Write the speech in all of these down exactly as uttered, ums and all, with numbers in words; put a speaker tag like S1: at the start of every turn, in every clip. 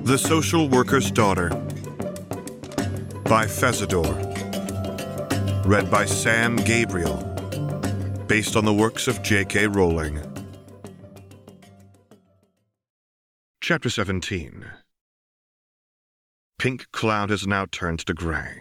S1: The Social Worker's Daughter by Fezador. Read by Sam Gabriel. Based on the works of J K Rowling. Chapter seventeen. Pink cloud has now turned to grey.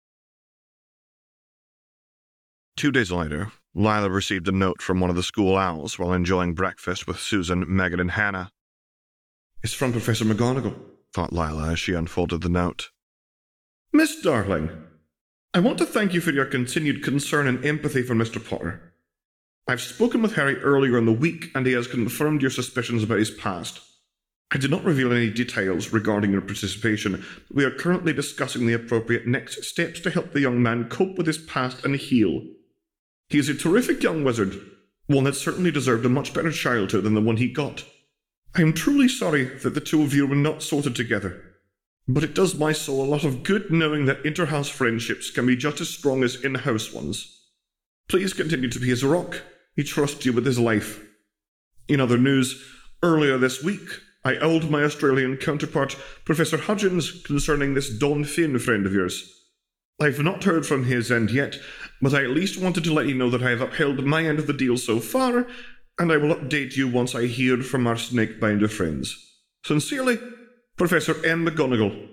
S1: Two days later, Lila received a note from one of the school owls while enjoying breakfast with Susan, Megan, and Hannah. "It's from Professor McGonagall," thought Lila as she unfolded the note. "Miss Darling, I want to thank you for your continued concern and empathy for Mister Potter. I've spoken with Harry earlier in the week, and he has confirmed your suspicions about his past. I did not reveal any details regarding your participation. We are currently discussing the appropriate next steps to help the young man cope with his past and heal. He is a terrific young wizard, one that certainly deserved a much better childhood than the one he got. I am truly sorry that the two of you were not sorted together, but it does my soul a lot of good knowing that inter-house friendships can be just as strong as in-house ones. Please continue to be his rock. He trusts you with his life." In other news, earlier this week, I owled my Australian counterpart, Professor Hudgens, concerning this Don Finn friend of yours. I've not heard from his end yet, but I at least wanted to let you know that I have upheld my end of the deal so far, and I will update you once I hear from our Snakebinder friends. Sincerely, Professor M. McGonagall.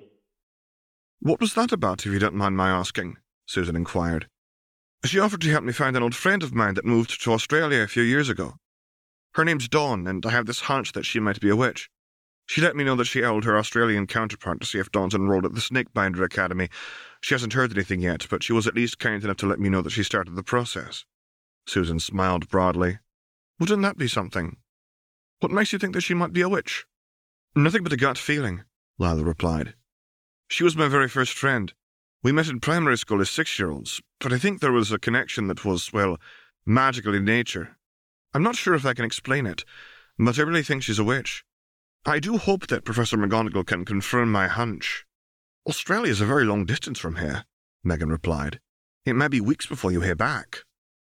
S1: "What was that about, if you don't mind my asking?" Susan inquired. "She offered to help me find an old friend of mine that moved to Australia a few years ago. Her name's Dawn, and I have this hunch that she might be a witch. She let me know that she owed her Australian counterpart to see if Dawn's enrolled at the Snakebinder Academy. She hasn't heard anything yet, but she was at least kind enough to let me know that she started the process." Susan smiled broadly. "Wouldn't that be something? What makes you think that she might be a witch?" "Nothing but a gut feeling," Lila replied. "She was my very first friend. We met in primary school as six-year-olds, but I think there was a connection that was, well, magical in nature. I'm not sure if I can explain it, but I really think she's a witch. I do hope that Professor McGonagall can confirm my hunch." "Australia's a very long distance from here," Megan replied. "It may be weeks before you hear back."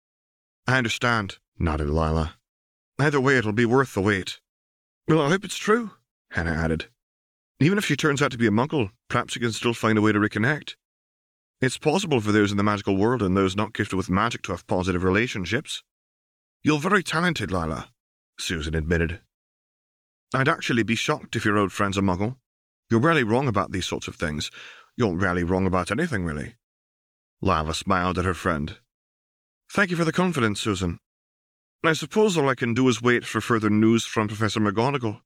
S1: "I understand," nodded Lila. "Either way, it'll be worth the wait." "Well, I hope it's true," Hannah added. "Even if she turns out to be a muggle, perhaps you can still find a way to reconnect. It's possible for those in the magical world and those not gifted with magic to have positive relationships." "You're very talented, Lila," Susan admitted. "I'd actually be shocked if your old friend's a muggle. You're rarely wrong about these sorts of things. You're rarely wrong about anything, really." Lila smiled at her friend. "Thank you for the confidence, Susan. I suppose all I can do is wait for further news from Professor McGonagall."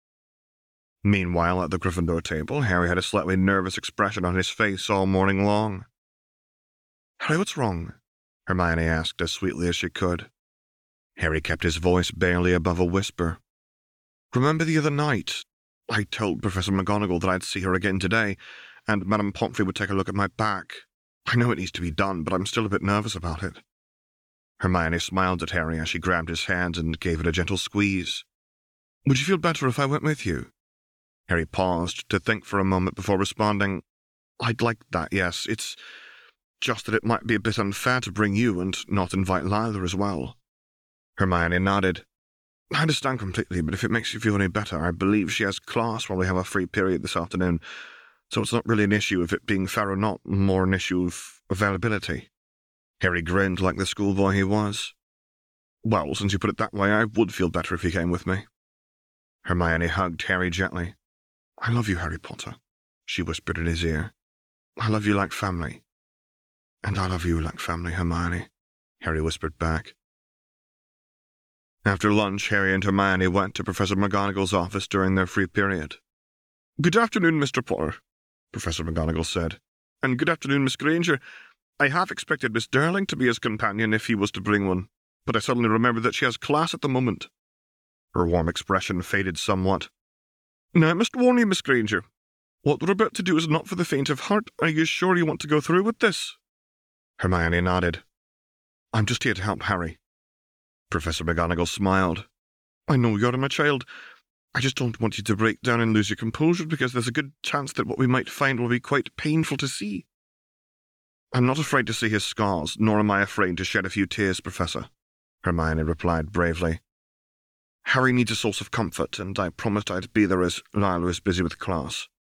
S1: Meanwhile, at the Gryffindor table, Harry had a slightly nervous expression on his face all morning long. "Harry, what's wrong?" Hermione asked as sweetly as she could. Harry kept his voice barely above a whisper. "Remember the other night? I told Professor McGonagall that I'd see her again today, and Madame Pomfrey would take a look at my back. I know it needs to be done, but I'm still a bit nervous about it." Hermione smiled at Harry as she grabbed his hand and gave it a gentle squeeze. "Would you feel better if I went with you?" Harry paused to think for a moment before responding, "I'd like that, yes. It's just that it might be a bit unfair to bring you and not invite Lila as well." Hermione nodded. "I understand completely, but if it makes you feel any better, I believe she has class while we have a free period this afternoon, so it's not really an issue of it being fair or not, more an issue of availability." Harry grinned like the schoolboy he was. "Well, since you put it that way, I would feel better if you came with me." Hermione hugged Harry gently. "I love you, Harry Potter," she whispered in his ear. "I love you like family." "And I love you like family, Hermione," Harry whispered back. After lunch, Harry and Hermione went to Professor McGonagall's office during their free period. "Good afternoon, Mister Potter," Professor McGonagall said. "And good afternoon, Miss Granger. I half expected Miss Darling to be his companion if he was to bring one, but I suddenly remembered that she has class at the moment." Her warm expression faded somewhat. "Now, I must warn you, Miss Granger. What we're about to do is not for the faint of heart. Are you sure you want to go through with this?" Hermione nodded. "I'm just here to help Harry." Professor McGonagall smiled. "I know you're my child. I just don't want you to break down and lose your composure, because there's a good chance that what we might find will be quite painful to see." "I'm not afraid to see his scars, nor am I afraid to shed a few tears, Professor," Hermione replied bravely. "Harry needs a source of comfort, and I promised I'd be there as Lila is busy with class.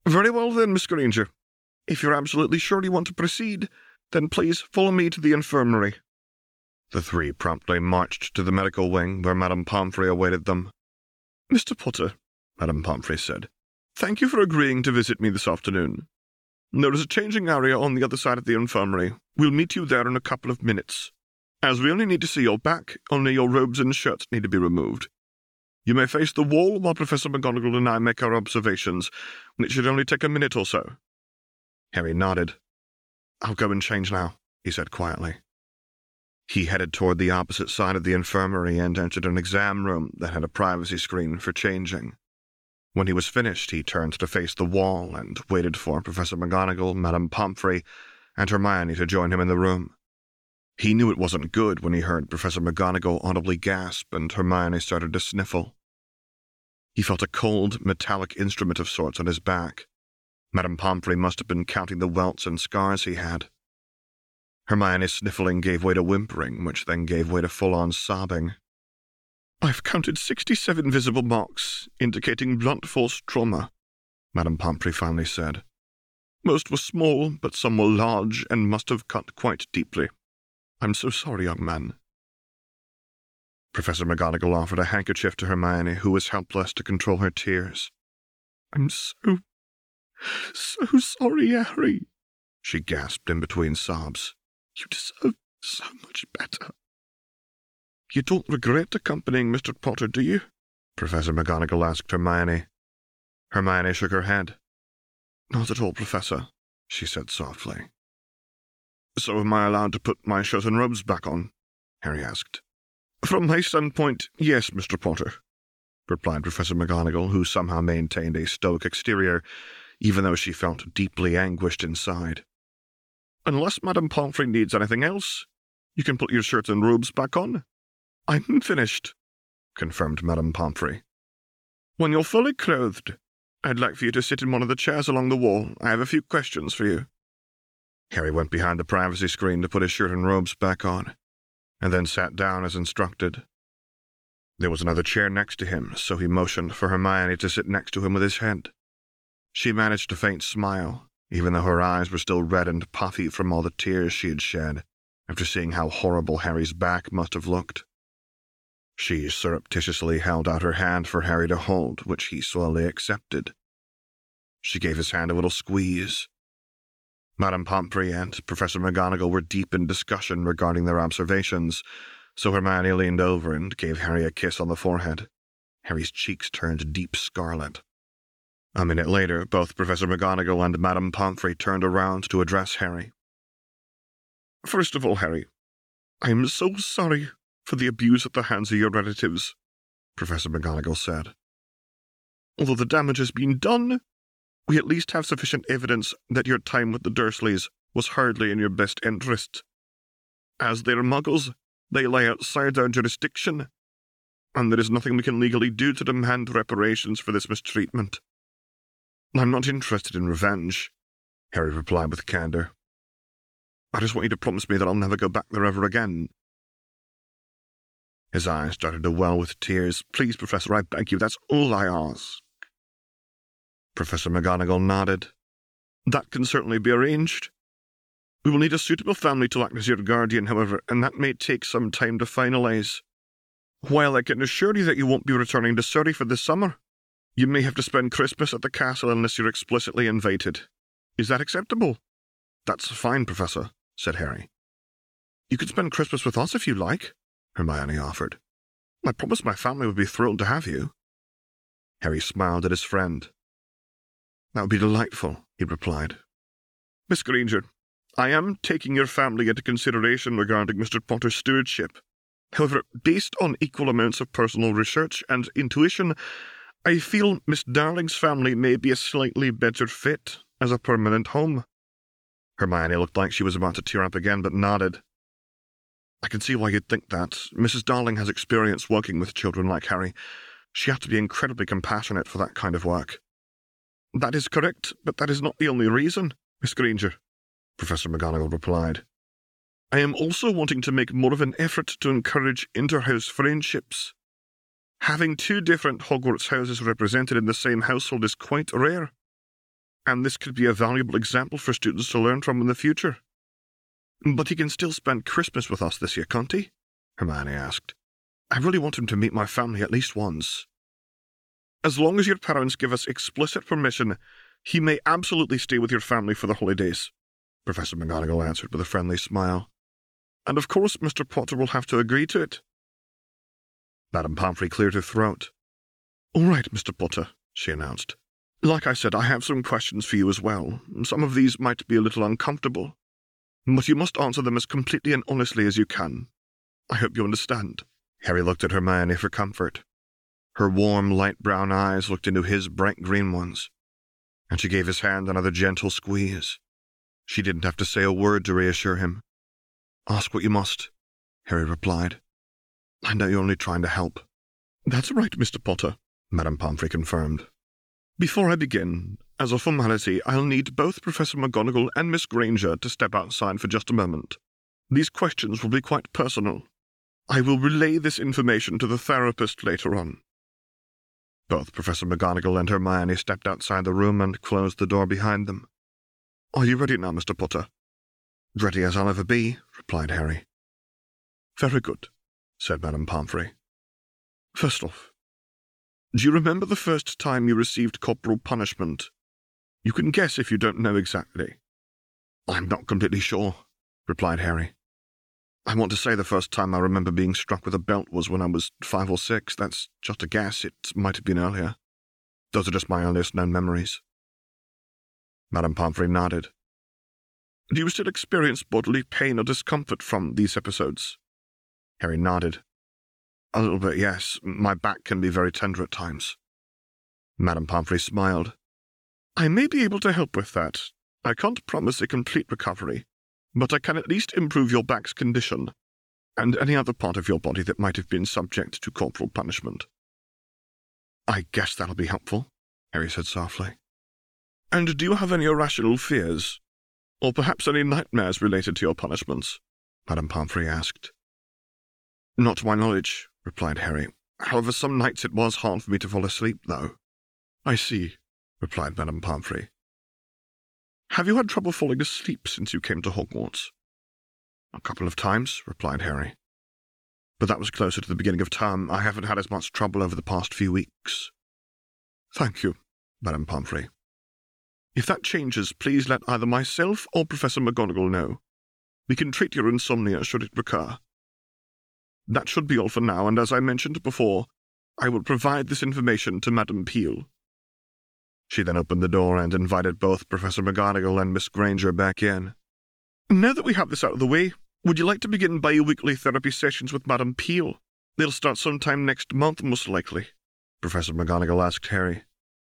S1: Very well then, Miss Granger. If you're absolutely sure you want to proceed, then please follow me to the infirmary. The three promptly marched to the medical wing, where Madame Pomfrey awaited them. Mister Potter, Madame Pomfrey said, thank you for agreeing to visit me this afternoon. There is a changing area on the other side of the infirmary. We'll meet you there in a couple of minutes. As we only need to see your back, only your robes and shirts need to be removed. You may face the wall while Professor McGonagall and I make our observations, and it should only take a minute or so. Harry nodded. I'll go and change now, he said quietly. He headed toward the opposite side of the infirmary and entered an exam room that had a privacy screen for changing. When he was finished, he turned to face the wall and waited for Professor McGonagall, Madame Pomfrey, and Hermione to join him in the room. He knew it wasn't good when he heard Professor McGonagall audibly gasp and Hermione started to sniffle. He felt a cold, metallic instrument of sorts on his back. Madame Pomfrey must have been counting the welts and scars he had. Hermione's sniffling gave way to whimpering, which then gave way to full-on sobbing. I've counted sixty-seven visible marks, indicating blunt force trauma, Madame Pomfrey finally said. Most were small, but some were large and must have cut quite deeply. I'm so sorry, young man. Professor McGonagall offered a handkerchief to Hermione, who was helpless to control her tears. I'm so, so sorry, Harry, she gasped in between sobs. You deserve so much better. You don't regret accompanying Mister Potter, do you? Professor McGonagall asked Hermione. Hermione shook her head. Not at all, Professor, she said softly. So am I allowed to put my shirt and robes back on? Harry asked. From my standpoint, yes, Mister Potter, replied Professor McGonagall, who somehow maintained a stoic exterior, even though she felt deeply anguished inside. Unless Madame Pomfrey needs anything else, you can put your shirt and robes back on. I'm finished, confirmed Madame Pomfrey. When you're fully clothed, I'd like for you to sit in one of the chairs along the wall. I have a few questions for you. Harry went behind the privacy screen to put his shirt and robes back on, and then sat down as instructed. There was another chair next to him, so he motioned for Hermione to sit next to him with his head. She managed a faint smile, even though her eyes were still red and puffy from all the tears she had shed, after seeing how horrible Harry's back must have looked. She surreptitiously held out her hand for Harry to hold, which he slowly accepted. She gave his hand a little squeeze. Madame Pomfrey and Professor McGonagall were deep in discussion regarding their observations, so Hermione leaned over and gave Harry a kiss on the forehead. Harry's cheeks turned deep scarlet. A minute later, both Professor McGonagall and Madame Pomfrey turned around to address Harry. First of all, Harry, I am so sorry for the abuse at the hands of your relatives, Professor McGonagall said. Although the damage has been done, we at least have sufficient evidence that your time with the Dursleys was hardly in your best interest. As they're muggles, they lie outside our jurisdiction, and there is nothing we can legally do to demand reparations for this mistreatment. I'm not interested in revenge, Harry replied with candour. I just want you to promise me that I'll never go back there ever again. His eyes started to well with tears. Please, Professor, I beg you, that's all I ask. Professor McGonagall nodded. That can certainly be arranged. We will need a suitable family to act as your guardian, however, and that may take some time to finalise. While I can assure you that you won't be returning to Surrey for the summer, you may have to spend Christmas at the castle unless you're explicitly invited. Is that acceptable? That's fine, Professor, said Harry. You can spend Christmas with us if you like, Hermione offered. I promised my family would be thrilled to have you. Harry smiled at his friend. That would be delightful, he replied. Miss Granger, I am taking your family into consideration regarding Mister Potter's stewardship. However, based on equal amounts of personal research and intuition, I feel Miss Darling's family may be a slightly better fit as a permanent home. Hermione looked like she was about to tear up again, but nodded. I can see why you'd think that. Missus Darling has experience working with children like Harry. She has to be incredibly compassionate for that kind of work. That is correct, but that is not the only reason, Miss Granger, Professor McGonagall replied. I am also wanting to make more of an effort to encourage inter-house friendships. Having two different Hogwarts houses represented in the same household is quite rare. and this could be a valuable example for students to learn from in the future. But he can still spend Christmas with us this year, can't he? Hermione asked. I really want him to meet my family at least once. As long as your parents give us explicit permission, he may absolutely stay with your family for the holidays, Professor McGonagall answered with a friendly smile. And of course Mister Potter will have to agree to it. Madame Pomfrey cleared her throat. All right, Mister Potter, she announced. Like I said, I have some questions for you as well. Some of these might be a little uncomfortable, but you must answer them as completely and honestly as you can. I hope you understand. Harry looked at Hermione for comfort. Her warm, light brown eyes looked into his bright green ones, and she gave his hand another gentle squeeze. She didn't have to say a word to reassure him. Ask what you must, Harry replied. I know you're only trying to help. That's right, Mister Potter, Madame Pomfrey confirmed. Before I begin, as a formality, I'll need both Professor McGonagall and Miss Granger to step outside for just a moment. These questions will be quite personal. I will relay this information to the therapist later on. Both Professor McGonagall and Hermione stepped outside the room and closed the door behind them. Are you ready now, Mister Potter? Ready as I'll ever be, replied Harry. Very good, said Madame Pomfrey. First off, do you remember the first time you received corporal punishment? You can guess if you don't know exactly. I'm not completely sure, replied Harry. I want to say the first time I remember being struck with a belt was when I was five or six. That's just a guess. It might have been earlier. Those are just my earliest known memories. Madame Pomfrey nodded. Do you still experience bodily pain or discomfort from these episodes? Harry nodded. A little bit, yes. My back can be very tender at times. Madame Pomfrey smiled. I may be able to help with that. I can't promise a complete recovery, but I can at least improve your back's condition, and any other part of your body that might have been subject to corporal punishment. I guess that'll be helpful, Harry said softly. And do you have any irrational fears? Or perhaps any nightmares related to your punishments? Madame Pomfrey asked. Not to my knowledge, replied Harry. However, some nights it was hard for me to fall asleep, though. I see, replied Madame Pomfrey. Have you had trouble falling asleep since you came to Hogwarts? A couple of times, replied Harry. But that was closer to the beginning of term. I haven't had as much trouble over the past few weeks. Thank you, Madame Pomfrey. If that changes, please let either myself or Professor McGonagall know. We can treat your insomnia should it recur. That should be all for now, and as I mentioned before, I will provide this information to Madame Peel. She then opened the door and invited both Professor McGonagall and Miss Granger back in. Now that we have this out of the way, would you like to begin bi-weekly therapy sessions with Madame Peel? They'll start sometime next month, most likely, Professor McGonagall asked Harry.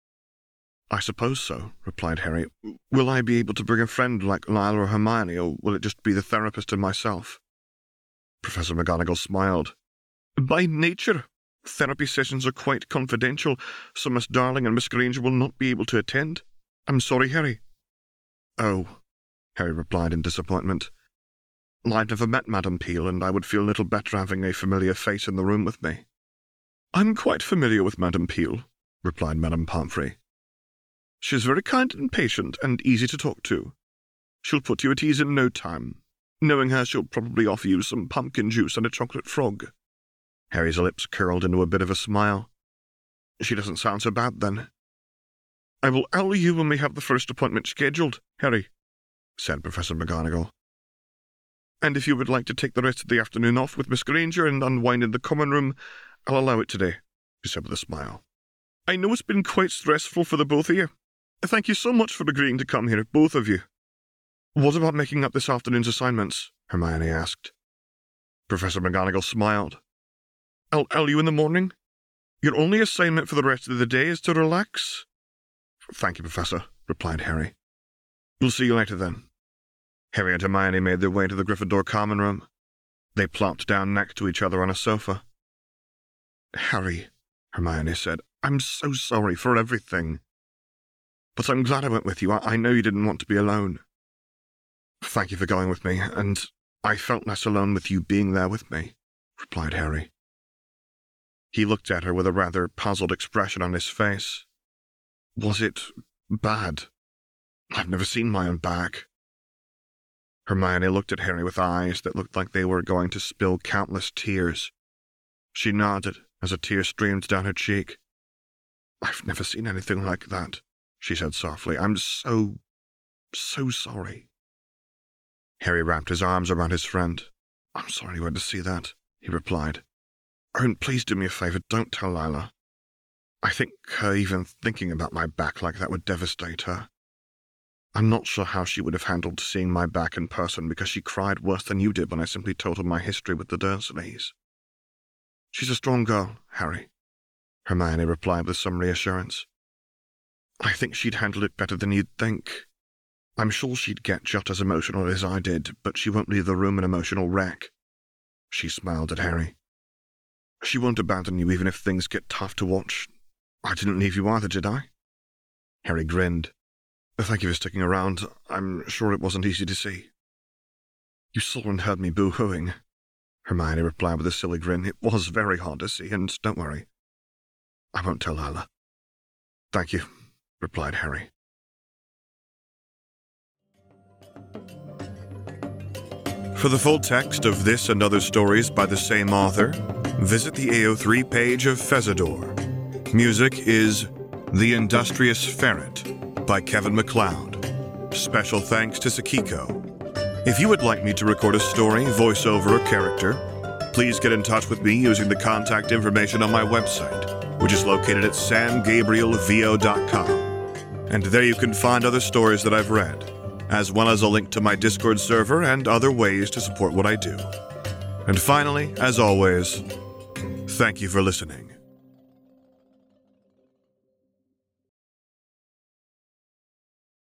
S1: I suppose so, replied Harry. Will I be able to bring a friend like Lyle or Hermione, or will it just be the therapist and myself? Professor McGonagall smiled. By nature, therapy sessions are quite confidential, so Miss Darling and Miss Granger will not be able to attend. I'm sorry, Harry. Oh, Harry replied in disappointment. I've never met Madame Peel, and I would feel little better having a familiar face in the room with me. I'm quite familiar with Madame Peel, replied Madame Pomfrey. She's very kind and patient, and easy to talk to. She'll put you at ease in no time. Knowing her, she'll probably offer you some pumpkin juice and a chocolate frog. Harry's lips curled into a bit of a smile. She doesn't sound so bad, then. I will owl you when we have the first appointment scheduled, Harry, said Professor McGonagall. And if you would like to take the rest of the afternoon off with Miss Granger and unwind in the common room, I'll allow it today, she said with a smile. I know it's been quite stressful for the both of you. Thank you so much for agreeing to come here, both of you. What about making up this afternoon's assignments? Hermione asked. Professor McGonagall smiled. I'll owl you in the morning. Your only assignment for the rest of the day is to relax. Thank you, Professor, replied Harry. We'll see you later, then. Harry and Hermione made their way to the Gryffindor common room. They plopped down next to each other on a sofa. Harry, Hermione said, I'm so sorry for everything. But I'm glad I went with you. I, I know you didn't want to be alone. Thank you for going with me, and I felt less alone with you being there with me, replied Harry. He looked at her with a rather puzzled expression on his face. Was it bad? I've never seen my own back. Hermione looked at Harry with eyes that looked like they were going to spill countless tears. She nodded as a tear streamed down her cheek. I've never seen anything like that, she said softly. I'm so, so sorry. Harry wrapped his arms around his friend. I'm sorry you had to see that, he replied. And please do me a favor, don't tell Lila. I think her even thinking about my back like that would devastate her. I'm not sure how she would have handled seeing my back in person because she cried worse than you did when I simply told her my history with the Dursleys. She's a strong girl, Harry, Hermione replied with some reassurance. I think she'd handle it better than you'd think. I'm sure she'd get just as emotional as I did, but she won't leave the room an emotional wreck. She smiled at Harry. She won't abandon you even if things get tough to watch. I didn't leave you either, did I? Harry grinned. Thank you for sticking around. I'm sure it wasn't easy to see. You saw and heard me boo-hooing, Hermione replied with a silly grin. It was very hard to see, and don't worry. I won't tell Lila. Thank you, replied Harry. For the full text of this and other stories by the same author, visit the A O three page of Fezador. Music is The Industrious Ferret by Kevin MacLeod. Special thanks to Sakiko. If you would like me to record a story, voiceover, or character, please get in touch with me using the contact information on my website, which is located at sam gabriel v o dot com. And there you can find other stories that I've read, as well as a link to my Discord server and other ways to support what I do. And finally, as always, thank you for listening.